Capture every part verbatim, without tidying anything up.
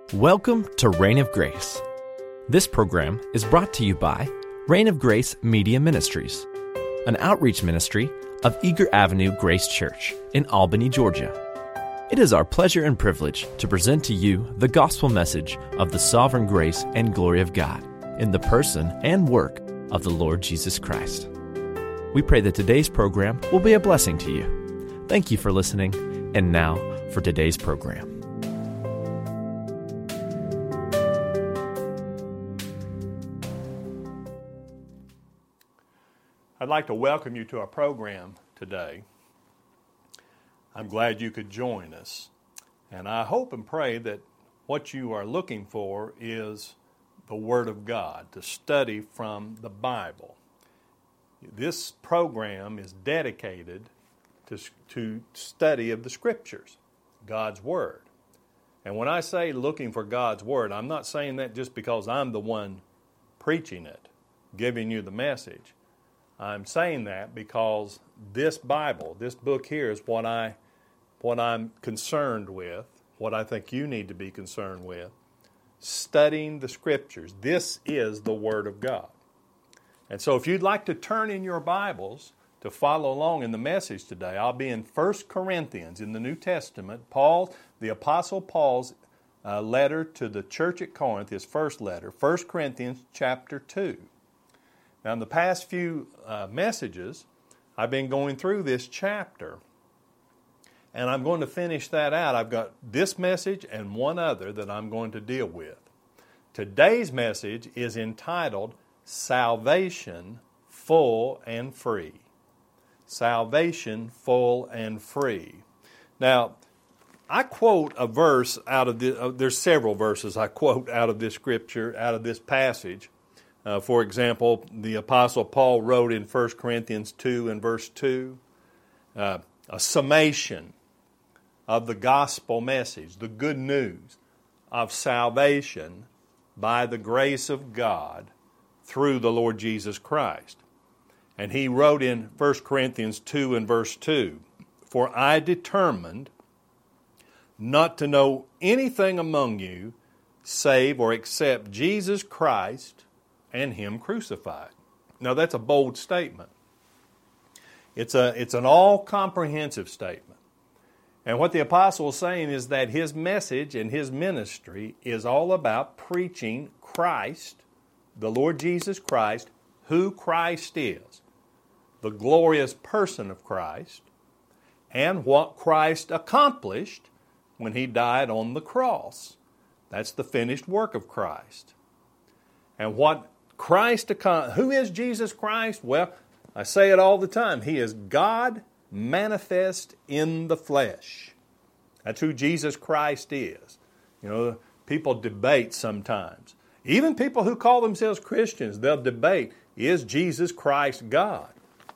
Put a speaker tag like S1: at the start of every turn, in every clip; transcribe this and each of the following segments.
S1: Welcome to Reign of Grace. This program is brought to you by Reign of Grace Media Ministries, an outreach ministry of Eager Avenue Grace Church in Albany, Georgia. It is our pleasure and privilege to present to you the gospel message of the sovereign grace and glory of God in the person and work of the Lord Jesus Christ. We pray that today's program will be a blessing to you. Thank you for listening, and now for today's program.
S2: I'd like to welcome you to our program today. I'm glad you could join us. And I hope and pray that what you are looking for is the Word of God, to study from the Bible. This program is dedicated to, to study of the Scriptures, God's Word. And when I say looking for God's Word, I'm not saying that just because I'm the one preaching it, giving you the message. I'm saying that because this Bible, this book here, is what, I, what I'm concerned with, what I think you need to be concerned with, studying the Scriptures. This is the Word of God. And so if you'd like to turn in your Bibles to follow along in the message today, I'll be in First Corinthians in the New Testament. Paul, the Apostle Paul's uh, letter to the church at Corinth, his first letter, First Corinthians chapter two. Now, in the past few uh, messages, I've been going through this chapter, and I'm going to finish that out. I've got this message and one other that I'm going to deal with. Today's message is entitled, Salvation Full and Free. Salvation Full and Free. Now, I quote a verse out of the, uh, there's several verses I quote out of this scripture, out of this passage. Uh, for example, the Apostle Paul wrote in First Corinthians two and verse two, uh, a summation of the gospel message, the good news of salvation by the grace of God through the Lord Jesus Christ. And he wrote in First Corinthians two and verse two, "For I determined not to know anything among you save or except Jesus Christ and Him crucified." Now that's a bold statement. It's a it's an all-comprehensive statement. And what the apostle is saying is that his message and his ministry is all about preaching Christ, the Lord Jesus Christ, who Christ is, the glorious person of Christ, and what Christ accomplished when He died on the cross. That's the finished work of Christ. And what Christ, who is Jesus Christ? Well, I say it all the time. He is God manifest in the flesh. That's who Jesus Christ is. You know, people debate sometimes. Even people who call themselves Christians, they'll debate, is Jesus Christ God?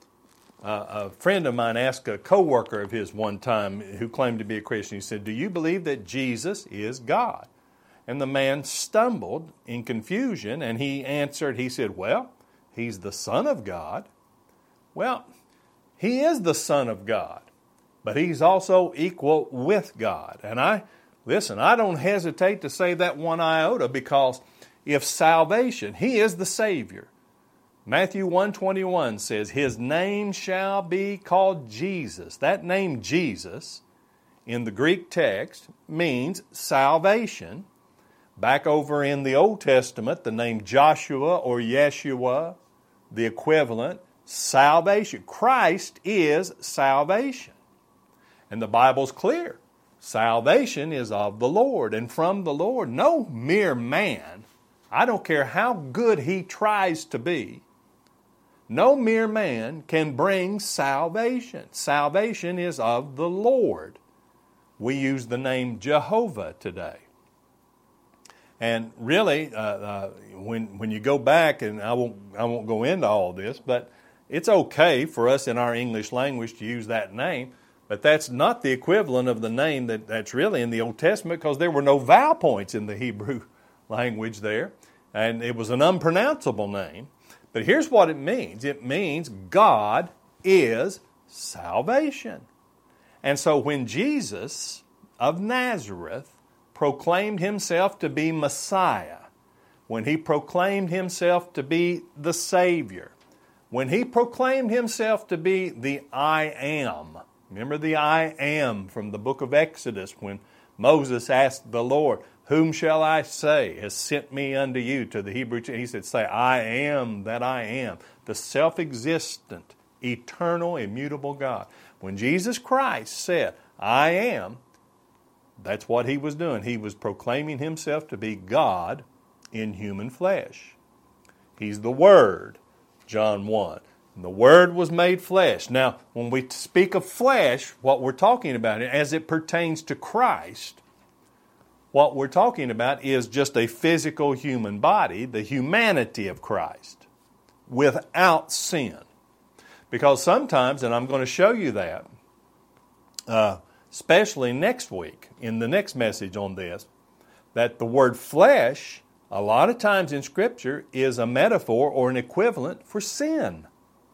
S2: Uh, a friend of mine asked a co-worker of his one time who claimed to be a Christian, he said, "Do you believe that Jesus is God?" And the man stumbled in confusion, and he answered, he said, "Well, He's the Son of God." Well, He is the Son of God, but He's also equal with God. And I, listen, I don't hesitate to say that one iota, because if salvation, He is the Savior. Matthew one twenty-one says, "His name shall be called Jesus." That name Jesus, in the Greek text, means salvation. Back over in the Old Testament, the name Joshua or Yeshua, the equivalent, salvation. Christ is salvation. And the Bible's clear. Salvation is of the Lord and from the Lord. No mere man, I don't care how good he tries to be, no mere man can bring salvation. Salvation is of the Lord. We use the name Jehovah today. And really, uh, uh, when when you go back, and I won't I won't go into all this, but it's okay for us in our English language to use that name, but that's not the equivalent of the name that, that's really in the Old Testament, because there were no vowel points in the Hebrew language there, and it was an unpronounceable name. But here's what it means. It means God is salvation. And so when Jesus of Nazareth proclaimed himself to be Messiah, when he proclaimed himself to be the Savior, when he proclaimed himself to be the I Am. Remember the I Am from the book of Exodus when Moses asked the Lord, whom shall I say has sent me unto you, to the Hebrew church? He said, say, I am that I am, the self-existent, eternal, immutable God. When Jesus Christ said, I am, that's what he was doing. He was proclaiming himself to be God in human flesh. He's the Word, John one. And the Word was made flesh. Now, when we speak of flesh, what we're talking about, as it pertains to Christ, what we're talking about is just a physical human body, the humanity of Christ, without sin. Because sometimes, and I'm going to show you that, uh, especially next week, in the next message on this, that the word flesh, a lot of times in Scripture, is a metaphor or an equivalent for sin.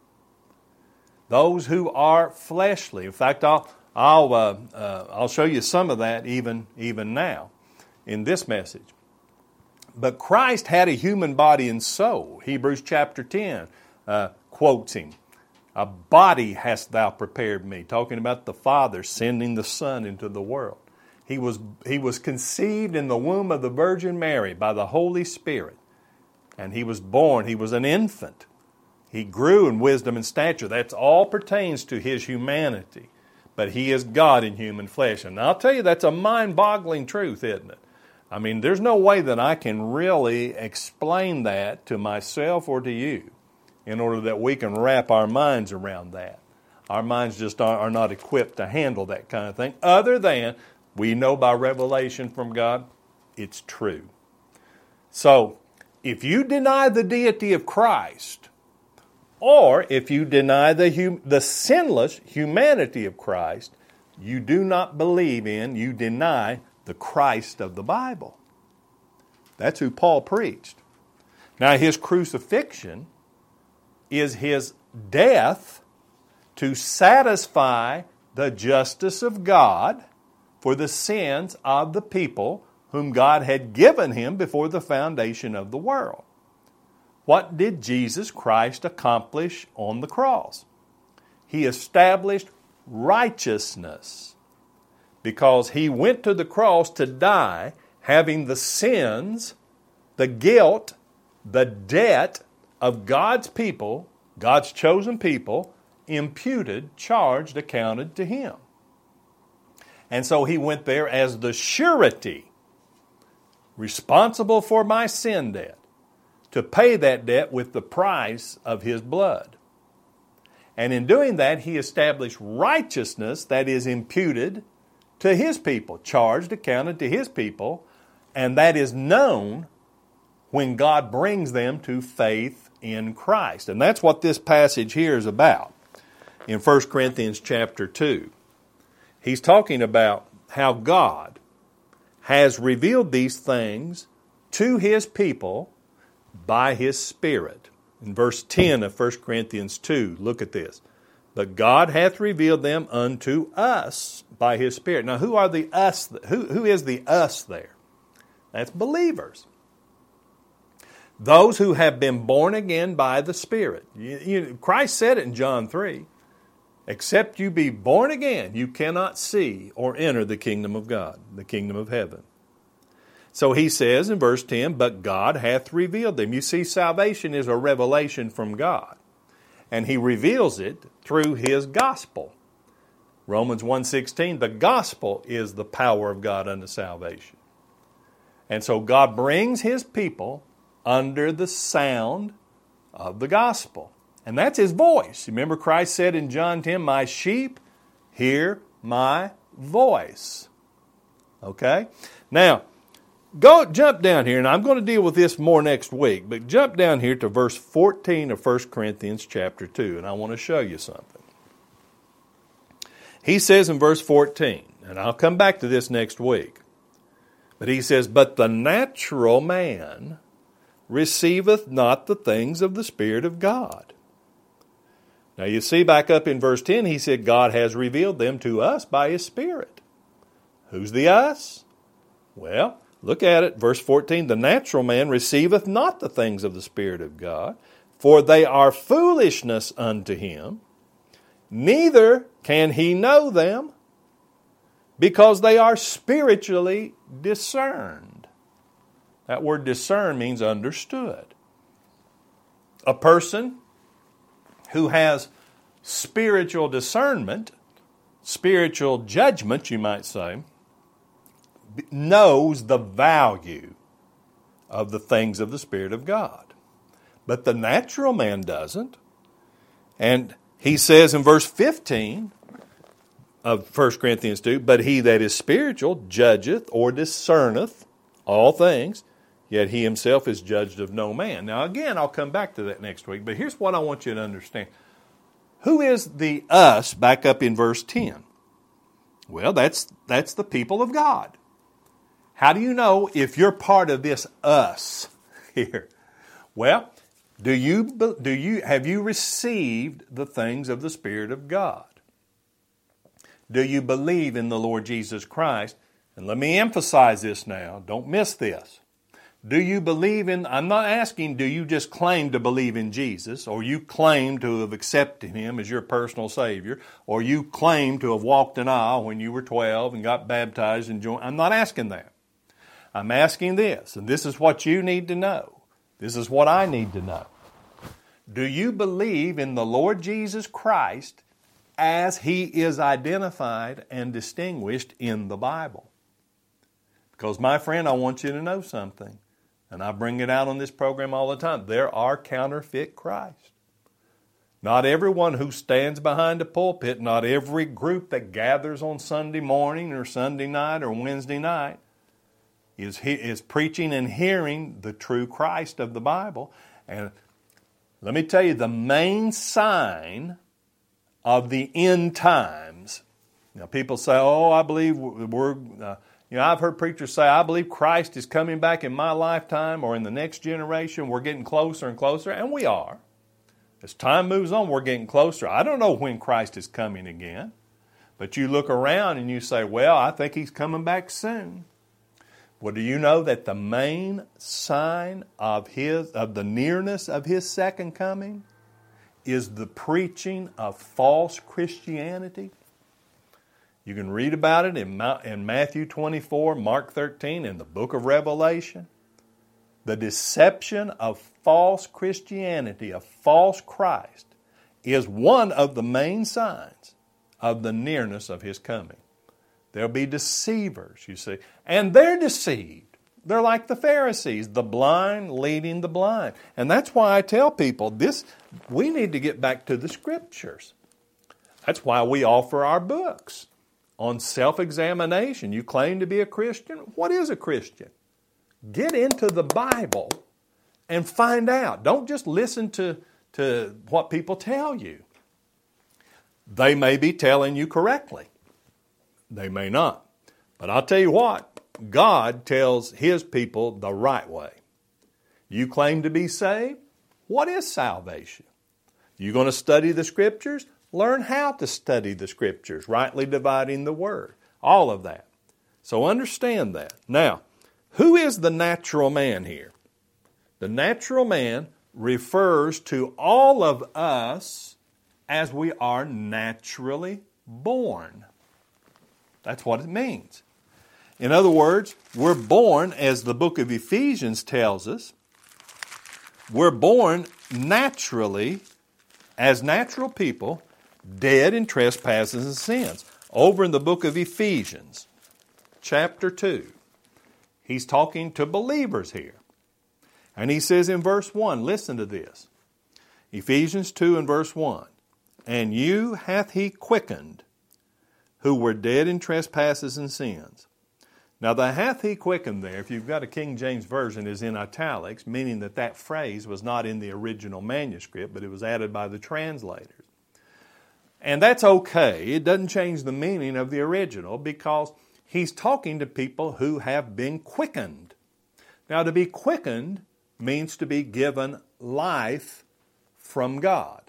S2: Those who are fleshly. In fact, I'll I'll uh, uh, I'll show you some of that even even now in this message. But Christ had a human body and soul. Hebrews chapter ten uh, quotes him. A body hast thou prepared me, talking about the Father sending the Son into the world. He was he was conceived in the womb of the Virgin Mary by the Holy Spirit, and he was born. He was an infant. He grew in wisdom and stature. That's all pertains to his humanity. But he is God in human flesh. And I'll tell you, that's a mind-boggling truth, isn't it? I mean, there's no way that I can really explain that to myself or to you in order that we can wrap our minds around that. Our minds just are, are not equipped to handle that kind of thing, other than we know by revelation from God, it's true. So, if you deny the deity of Christ, or if you deny the, hum, the sinless humanity of Christ, you do not believe in, you deny the Christ of the Bible. That's who Paul preached. Now, his crucifixion is his death to satisfy the justice of God for the sins of the people whom God had given him before the foundation of the world. What did Jesus Christ accomplish on the cross? He established righteousness because he went to the cross to die having the sins, the guilt, the debt of God's people, God's chosen people, imputed, charged, accounted to him. And so he went there as the surety, responsible for my sin debt, to pay that debt with the price of his blood. And in doing that, he established righteousness that is imputed to his people, charged, accounted to his people, and that is known when God brings them to faith in Christ. And that's what this passage here is about in First Corinthians chapter two. He's talking about how God has revealed these things to his people by his Spirit. In verse ten of First Corinthians two, look at this. But God hath revealed them unto us by his Spirit. Now, who are the us? Who, who is the us there? That's believers. Those who have been born again by the Spirit. You, you, Christ said it in John three. Except you be born again, you cannot see or enter the kingdom of God, the kingdom of heaven. So he says in verse ten, but God hath revealed them. You see, salvation is a revelation from God. And he reveals it through his gospel. Romans one sixteen, the gospel is the power of God unto salvation. And so God brings his people under the sound of the gospel. And that's his voice. Remember Christ said in John ten, my sheep hear my voice. Okay? Now, go jump down here, and I'm going to deal with this more next week, but jump down here to verse fourteen of First Corinthians chapter two, and I want to show you something. He says in verse fourteen, and I'll come back to this next week, but he says, but the natural man receiveth not the things of the Spirit of God. Now you see back up in verse ten, he said God has revealed them to us by his Spirit. Who's the us? Well, look at it, verse fourteen. The natural man receiveth not the things of the Spirit of God, for they are foolishness unto him, neither can he know them, because they are spiritually discerned. That word discern means understood. A person who has spiritual discernment, spiritual judgment, you might say, knows the value of the things of the Spirit of God. But the natural man doesn't. And he says in verse fifteen of First Corinthians two, but he that is spiritual judgeth or discerneth all things, yet he himself is judged of no man. Now again, I'll come back to that next week, but here's what I want you to understand. Who is the us back up in verse ten? Well, that's that's the people of God. How do you know if you're part of this us here? Well, do you do you have you received the things of the Spirit of God? Do you believe in the Lord Jesus Christ? And let me emphasize this now. Don't miss this. Do you believe in, I'm not asking, do you just claim to believe in Jesus, or you claim to have accepted Him as your personal Savior, or you claim to have walked an aisle when you were twelve and got baptized and joined? I'm not asking that. I'm asking this, and this is what you need to know. This is what I need to know. Do you believe in the Lord Jesus Christ as He is identified and distinguished in the Bible? Because, my friend, I want you to know something, and I bring it out on this program all the time. There are counterfeit Christ. Not everyone who stands behind a pulpit, not every group that gathers on Sunday morning or Sunday night or Wednesday night is, is preaching and hearing the true Christ of the Bible. And let me tell you, the main sign of the end times, now people say, oh, I believe we're... Uh, You know, I've heard preachers say, I believe Christ is coming back in my lifetime or in the next generation. We're getting closer and closer, and we are. As time moves on, we're getting closer. I don't know when Christ is coming again, but you look around and you say, well, I think He's coming back soon. Well, do you know that the main sign of His, of the nearness of His second coming is the preaching of false Christianity? You can read about it in Matthew twenty-four, Mark thirteen, in the book of Revelation. The deception of false Christianity, of false Christ, is one of the main signs of the nearness of His coming. There'll be deceivers, you see, and they're deceived. They're like the Pharisees, the blind leading the blind. And that's why I tell people this, we need to get back to the Scriptures. That's why we offer our books on self-examination. You claim to be a Christian. What is a Christian? Get into the Bible and find out. Don't just listen to, to what people tell you. They may be telling you correctly. They may not. But I'll tell you what, God tells His people the right way. You claim to be saved? What is salvation? You going to study the Scriptures? Learn how to study the Scriptures, rightly dividing the Word. All of that. So understand that. Now, who is the natural man here? The natural man refers to all of us as we are naturally born. That's what it means. In other words, we're born, as the book of Ephesians tells us, we're born naturally, as natural people, dead in trespasses and sins. Over in the book of Ephesians, chapter two, he's talking to believers here. And he says in verse one, listen to this. Ephesians two and verse one, and you hath He quickened, who were dead in trespasses and sins. Now the hath He quickened there, if you've got a King James Version, is in italics, meaning that that phrase was not in the original manuscript, but it was added by the translators. And that's okay. It doesn't change the meaning of the original, because he's talking to people who have been quickened. Now, to be quickened means to be given life from God.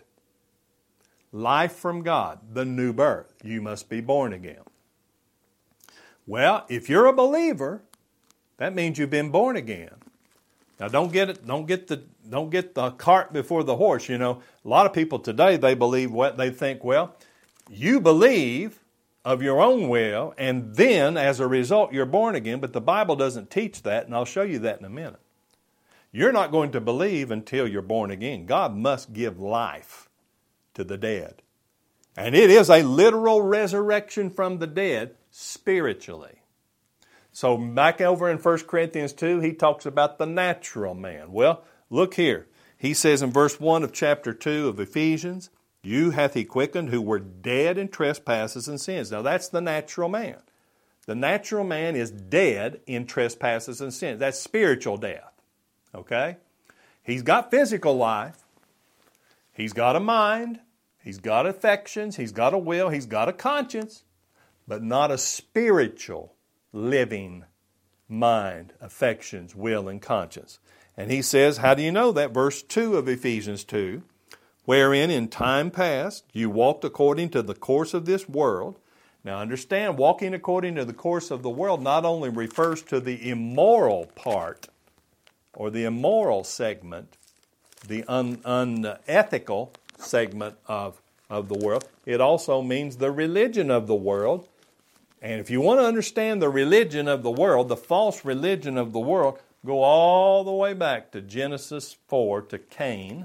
S2: Life from God, the new birth. You must be born again. Well, if you're a believer, That means you've been born again. Now don't get it, don't get the don't get the cart before the horse. You know, a lot of people today, they believe what they think, well, you believe of your own will, and then as a result you're born again, but the Bible doesn't teach that, and I'll show you that in a minute. You're not going to believe until you're born again. God must give life to the dead. And it is a literal resurrection from the dead spiritually. So back over in First Corinthians two, he talks about the natural man. Well, look here. He says in verse one of chapter two of Ephesians, you hath he quickened who were dead in trespasses and sins. Now that's the natural man. The natural man is dead in trespasses and sins. That's spiritual death. Okay? He's got physical life. He's got a mind. He's got affections. He's got a will. He's got a conscience. But not a spiritual living mind, affections, will, and conscience. And he says, how do you know that? Verse two of Ephesians two, wherein in time past you walked according to the course of this world. Now understand, walking according to the course of the world not only refers to the immoral part or the immoral segment, the un, unethical segment of, of the world. It also means the religion of the world. And if you want to understand the religion of the world, the false religion of the world, go all the way back to Genesis four, to Cain.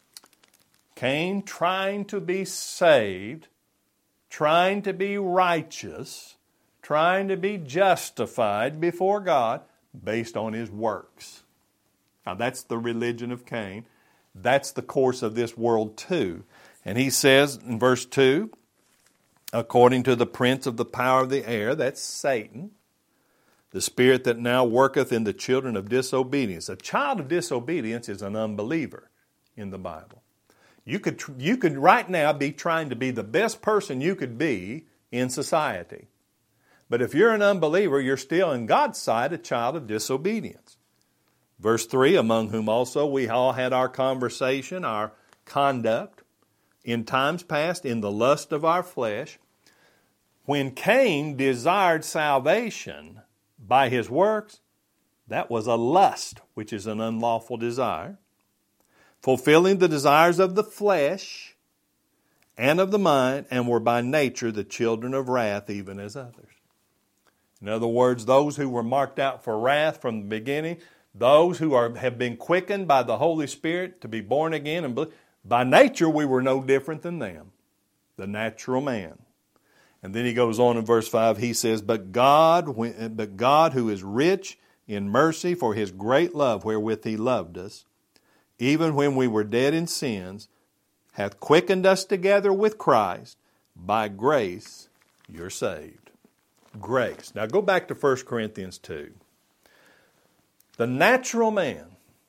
S2: Cain trying to be saved, trying to be righteous, trying to be justified before God based on his works. Now that's the religion of Cain. That's the course of this world too. And he says in verse two, according to the prince of the power of the air, that's Satan, the spirit that now worketh in the children of disobedience. A child of disobedience is an unbeliever in the Bible. You could, you could right now be trying to be the best person you could be in society. But if you're an unbeliever, you're still in God's sight a child of disobedience. Verse three, among whom also we all had our conversation, our conduct, in times past in the lust of our flesh, when Cain desired salvation by his works, that was a lust, which is an unlawful desire, fulfilling the desires of the flesh and of the mind, and were by nature the children of wrath, even as others. In other words, those who were marked out for wrath from the beginning, those who are have been quickened by the Holy Spirit to be born again, and believe, by nature we were no different than them, the natural man. And then he goes on in verse five, he says, But God, but God who is rich in mercy for his great love wherewith he loved us, even when we were dead in sins, hath quickened us together with Christ. By grace you're saved. Grace. Now go back to First Corinthians two. The natural man,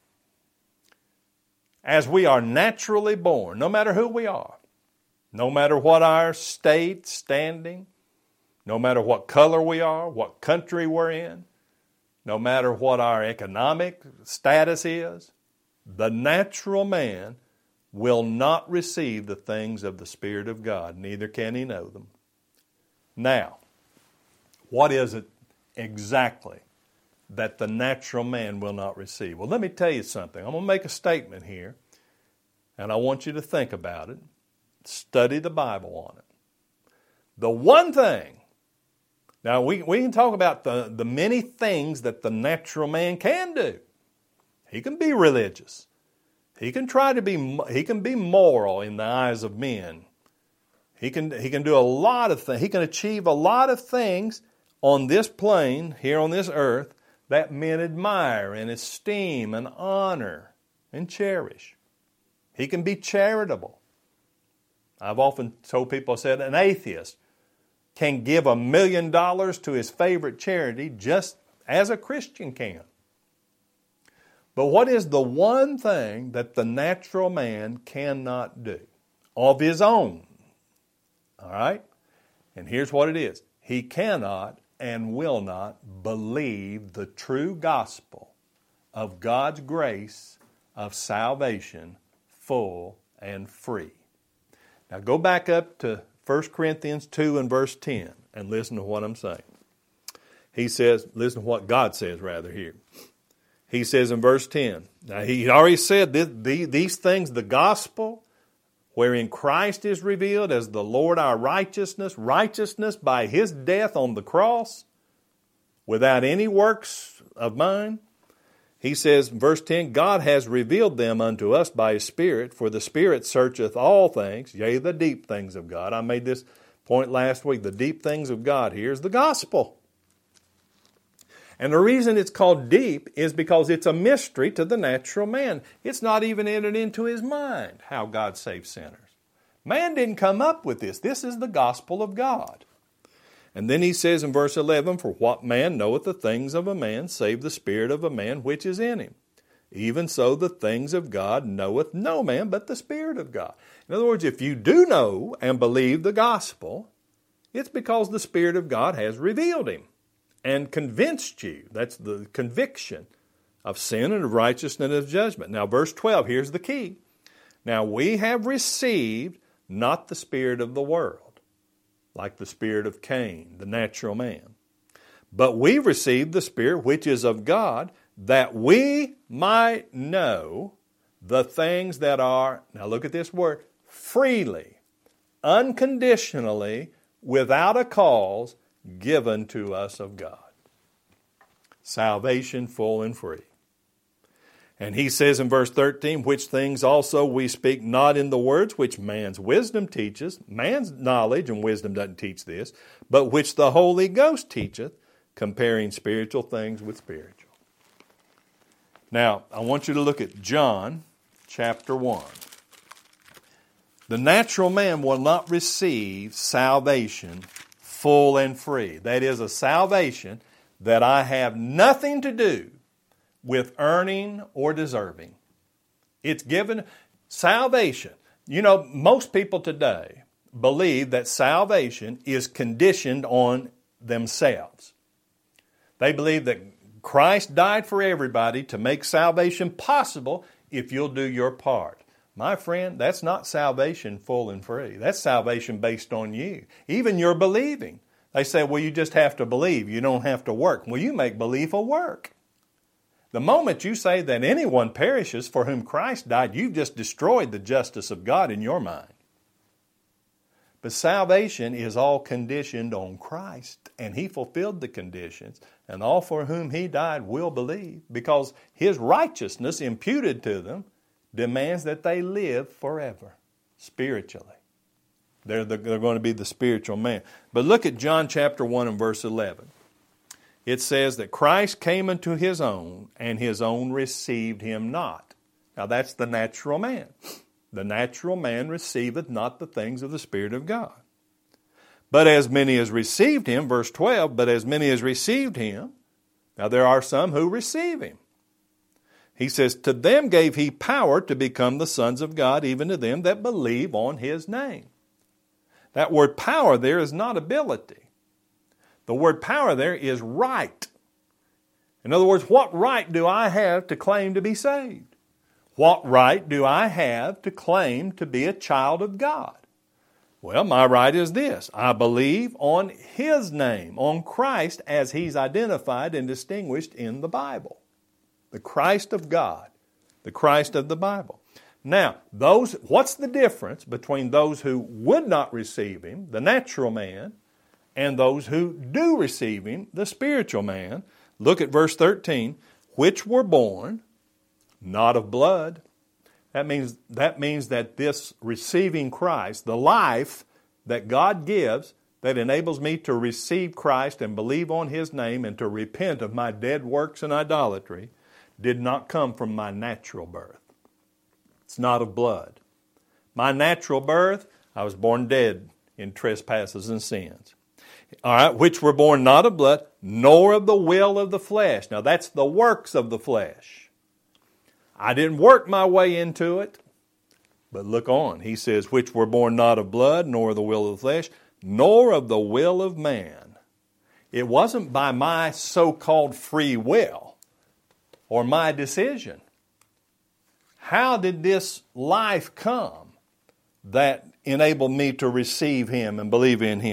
S2: as we are naturally born, no matter who we are, no matter what our state, standing, no matter what color we are, what country we're in, no matter what our economic status is, the natural man will not receive the things of the Spirit of God, neither can he know them. Now, what is it exactly that the natural man will not receive? Well, let me tell you something. I'm going to make a statement here, and I want you to think about it. Study the Bible on it. The one thing, now we, we can talk about the, the many things that the natural man can do. He can be religious. He can try to be, he can be moral in the eyes of men. He can, he can do a lot of things. He can achieve a lot of things on this plane, here on this earth, that men admire and esteem and honor and cherish. He can be charitable. I've often told people, I said, an atheist can give a million dollars to his favorite charity just as a Christian can. But what is the one thing that the natural man cannot do of his own? All right? And here's what it is. He cannot and will not believe the true gospel of God's grace of salvation, full and free. Now go back up to First Corinthians two and verse ten and listen to what I'm saying. He says, listen to what God says rather here. He says in verse ten, now he already said this, the, these things, the gospel, wherein Christ is revealed as the Lord our righteousness, righteousness by His death on the cross, without any works of mine. He says, verse ten, God has revealed them unto us by His Spirit, for the Spirit searcheth all things, yea, the deep things of God. I made this point last week. The deep things of God here is the gospel. And the reason it's called deep is because it's a mystery to the natural man. It's not even entered into his mind how God saves sinners. Man didn't come up with this. This is the gospel of God. And then he says in verse eleven, for what man knoweth the things of a man, save the spirit of a man which is in him? Even so the things of God knoweth no man but the Spirit of God. In other words, if you do know and believe the gospel, it's because the Spirit of God has revealed Him and convinced you. That's the conviction of sin and of righteousness and of judgment. Now verse twelve, here's the key. Now we have received not the spirit of the world, like the spirit of Cain, the natural man, but we received the Spirit which is of God, that we might know the things that are, now look at this word, freely, unconditionally, without a cause, given to us of God. Salvation full and free. And he says in verse thirteen, which things also we speak not in the words which man's wisdom teaches. Man's knowledge and wisdom doesn't teach this, but which the Holy Ghost teacheth, comparing spiritual things with spiritual. Now, I want you to look at John chapter one. The natural man will not receive salvation full and free. That is a salvation that I have nothing to do with earning or deserving. It's given salvation. You know, most people today believe that salvation is conditioned on themselves. They believe that Christ died for everybody to make salvation possible if you'll do your part. My friend, that's not salvation full and free. That's salvation based on you. Even your believing. They say, well, you just have to believe. You don't have to work. Well, you make belief a work. The moment you say that anyone perishes for whom Christ died, you've just destroyed the justice of God in your mind. But salvation is all conditioned on Christ, and He fulfilled the conditions, and all for whom He died will believe, because His righteousness imputed to them demands that they live forever, spiritually. They're, the, they're going to be the spiritual man. But look at John chapter one and verse eleven. It says that Christ came unto His own, and His own received Him not. Now that's the natural man. The natural man receiveth not the things of the Spirit of God. But as many as received Him, verse twelve, but as many as received Him, now there are some who receive Him. He says, to them gave He power to become the sons of God, even to them that believe on His name. That word power there is not ability. The word power there is right. In other words, what right do I have to claim to be saved? What right do I have to claim to be a child of God? Well, my right is this. I believe on His name, on Christ as He's identified and distinguished in the Bible. The Christ of God, the Christ of the Bible. Now, those, what's the difference between those who would not receive Him, the natural man, and those who do receive Him, the spiritual man? Look at verse thirteen. Which were born not of blood. That means, that means that this receiving Christ, the life that God gives that enables me to receive Christ and believe on His name and to repent of my dead works and idolatry, did not come from my natural birth. It's not of blood. My natural birth, I was born dead in trespasses and sins. All right, which were born not of blood, nor of the will of the flesh. Now that's the works of the flesh. I didn't work my way into it. But look on. He says, which were born not of blood, nor of the will of the flesh, nor of the will of man. It wasn't by my so-called free will or my decision. How did this life come that enabled me to receive Him and believe in Him?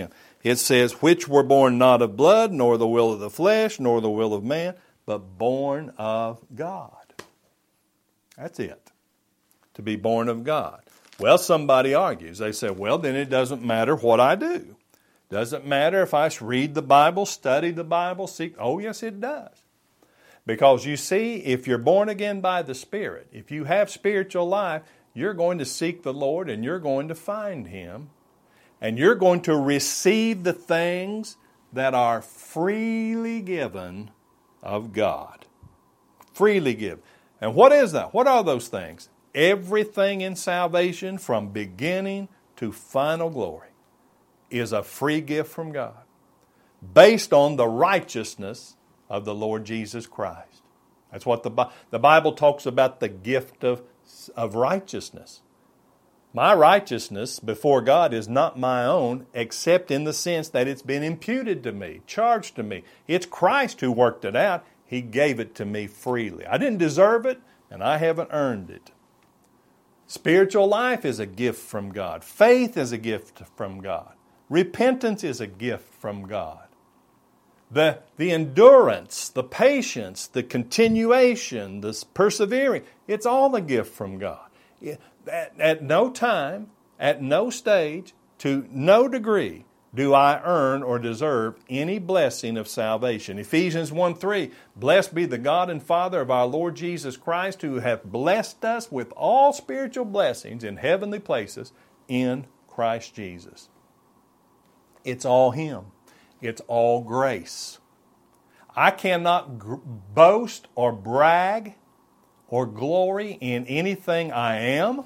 S2: it says, which were born not of blood, nor the will of the flesh, nor the will of man, but born of God. That's it, to be born of God. Well, somebody argues. They say, well, then it doesn't matter what I do. Doesn't matter if I read the Bible, study the Bible, seek. Oh, yes, it does. Because you see, if you're born again by the Spirit, if you have spiritual life, you're going to seek the Lord and you're going to find Him. And you're going to receive the things that are freely given of God. Freely given. And what is that? What are those things? Everything in salvation from beginning to final glory is a free gift from God based on the righteousness of the Lord Jesus Christ. That's what the, the Bible talks about, the gift of, of righteousness. My righteousness before God is not my own, except in the sense that it's been imputed to me, charged to me. It's Christ who worked it out. He gave it to me freely. I didn't deserve it, and I haven't earned it. Spiritual life is a gift from God. Faith is a gift from God. Repentance is a gift from God. The, the endurance, the patience, the continuation, the persevering, it's all a gift from God. At, at no time, at no stage, to no degree do I earn or deserve any blessing of salvation. Ephesians one three, blessed be the God and Father of our Lord Jesus Christ, who hath blessed us with all spiritual blessings in heavenly places in Christ Jesus. It's all Him. It's all grace. I cannot gr- boast or brag or glory in anything I am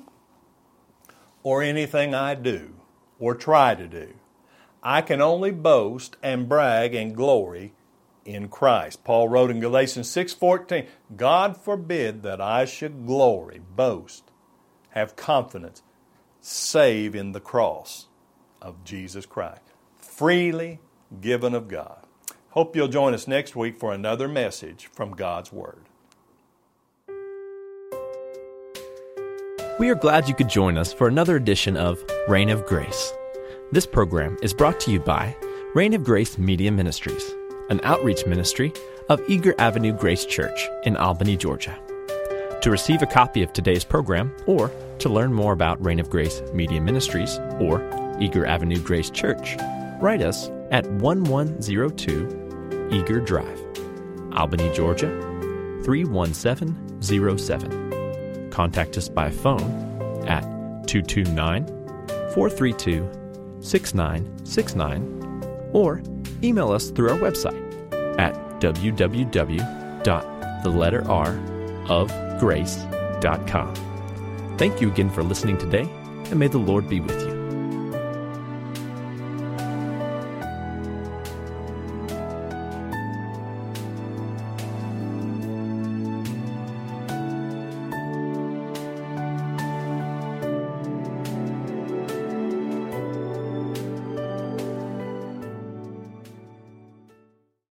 S2: or anything I do or try to do. I can only boast and brag and glory in Christ. Paul wrote in Galatians six fourteen, God forbid that I should glory, boast, have confidence, save in the cross of Jesus Christ. Freely given of God. Hope you'll join us next week for another message from God's Word.
S1: We are glad you could join us for another edition of Reign of Grace. This program is brought to you by Reign of Grace Media Ministries, an outreach ministry of Eager Avenue Grace Church in Albany, Georgia. To receive a copy of today's program or to learn more about Reign of Grace Media Ministries or Eager Avenue Grace Church, write us at one one zero two Eager Drive, Albany, Georgia, three one seven zero seven. Contact us by phone at two two nine, four three two, six nine six nine or email us through our website at w w w dot the letter r of grace dot com. Thank you again for listening today, and may the Lord be with you.